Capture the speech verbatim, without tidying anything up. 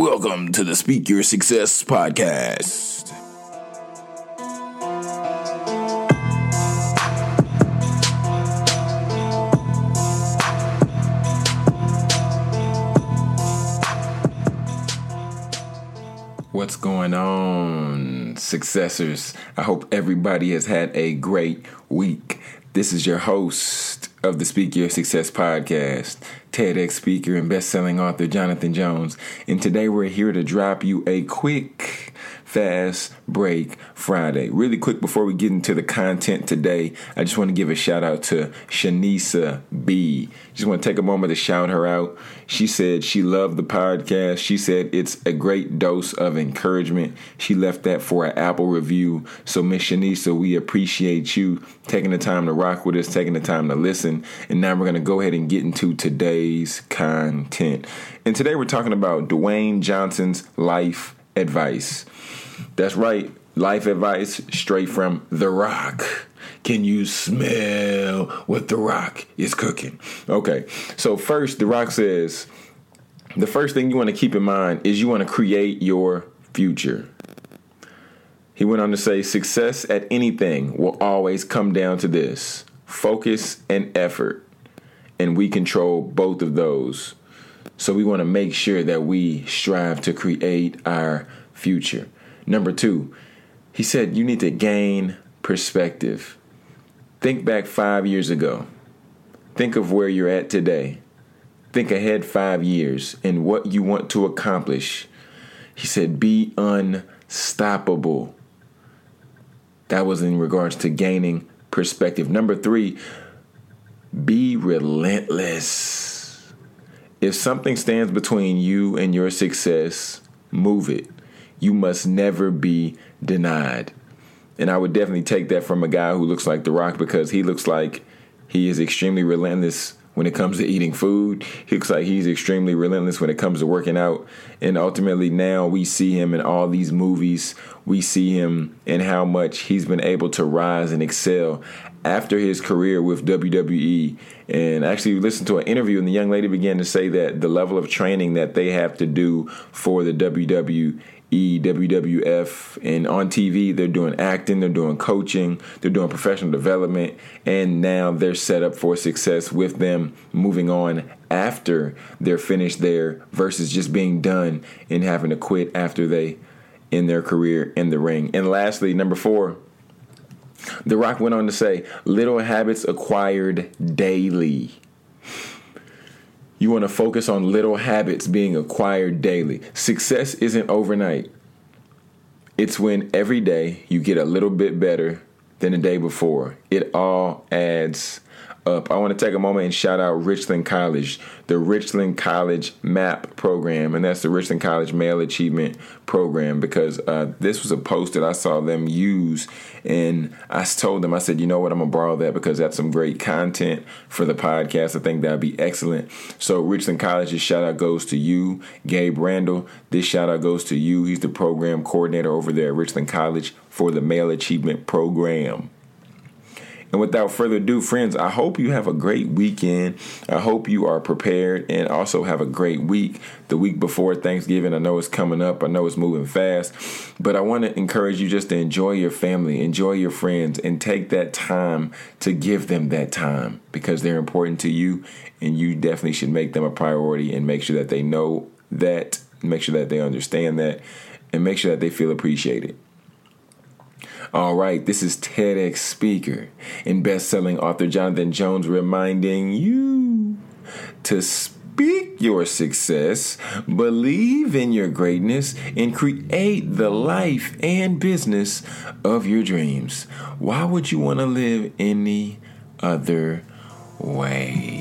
Welcome to the Speak Your Success podcast. What's going on, successors? I hope everybody has had a great week. This is your host of the Speak Your Success podcast, TEDx speaker and best-selling author Jonathan Jones. And today we're here to drop you a quick, fast break Friday. Really quick before we get into the content today, I just want to give a shout out to Shanisa B. Just want to take a moment to shout her out. She said she loved the podcast. She said it's a great dose of encouragement. She left that for an Apple review. So Miss Shanisa, we appreciate you taking the time to rock with us, taking the time to listen. And now we're going to go ahead and get into today's content. And today we're talking about Dwayne Johnson's life advice. That's right. Life advice straight from The Rock. Can you smell what The Rock is cooking? Okay. So first, The Rock says, the first thing you want to keep in mind is you want to create your future. He went on to say, success at anything will always come down to this: focus and effort. And we control both of those. So we want to make sure that we strive to create our future. Number two, he said you need to gain perspective. Think back five years ago. Think of where you're at today. Think ahead five years and what you want to accomplish. He said be unstoppable. That was in regards to gaining perspective. Number three, be relentless. If something stands between you and your success, move it. You must never be denied. And I would definitely take that from a guy who looks like The Rock, because he looks like he is extremely relentless when it comes to eating food. He looks like he's extremely relentless when it comes to working out. And ultimately now we see him in all these movies. We see him in how much he's been able to rise and excel after his career with W W E. And actually listened to an interview, and the young lady began to say that the level of training that they have to do for the W W E, W W F, and on T V, they're doing acting, they're doing coaching, they're doing professional development, and now they're set up for success with them moving on after they're finished there versus just being done and having to quit after they end their career in the ring. And lastly, number four, The Rock went on to say, little habits acquired daily. You want to focus on little habits being acquired daily. Success isn't overnight. It's when every day you get a little bit better than the day before. It all adds up. I want to take a moment and shout out Richland College, the Richland College MAP program, and that's the Richland College Male Achievement Program, because uh, this was a post that I saw them use, and I told them, I said, you know what, I'm going to borrow that because that's some great content for the podcast. I think that would be excellent. So Richland College, this shout out goes to you, Gabe Randall. This shout out goes to you. He's the program coordinator over there at Richland College for the Male Achievement Program. And without further ado, friends, I hope you have a great weekend. I hope you are prepared and also have a great week. The week before Thanksgiving, I know it's coming up. I know it's moving fast. But I want to encourage you just to enjoy your family, enjoy your friends, and take that time to give them that time, because they're important to you, and you definitely should make them a priority and make sure that they know that, make sure that they understand that, and make sure that they feel appreciated. All right, this is TEDx speaker and best-selling author Jonathan Jones reminding you to speak your success, believe in your greatness, and create the life and business of your dreams. Why would you want to live any other way?